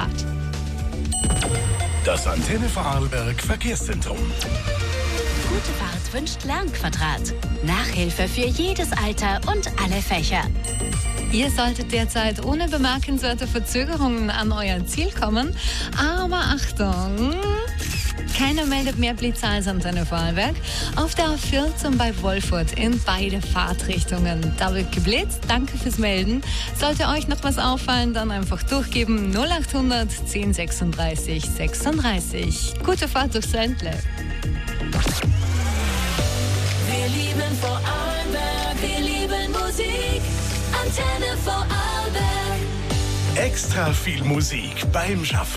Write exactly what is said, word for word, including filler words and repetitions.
Fahrt. Das Antenne Vorarlberg Verkehrszentrum. Gute Fahrt wünscht Lernquadrat. Nachhilfe für jedes Alter und alle Fächer. Ihr solltet derzeit ohne bemerkenswerte Verzögerungen an euer Ziel kommen. Aber Achtung! Keiner meldet mehr Blitzer als Antenne Vorarlberg. Auf der A vierzehn bei Wolfurt in beide Fahrtrichtungen. Da wird geblitzt. Danke fürs Melden. Sollte euch noch was auffallen, dann einfach durchgeben. null achthundert zehn sechsunddreißig sechsunddreißig. Gute Fahrt durchs Ländle. Wir lieben Vorarlberg, wir lieben Musik. Antenne Vorarlberg. Extra viel Musik beim Schaffen.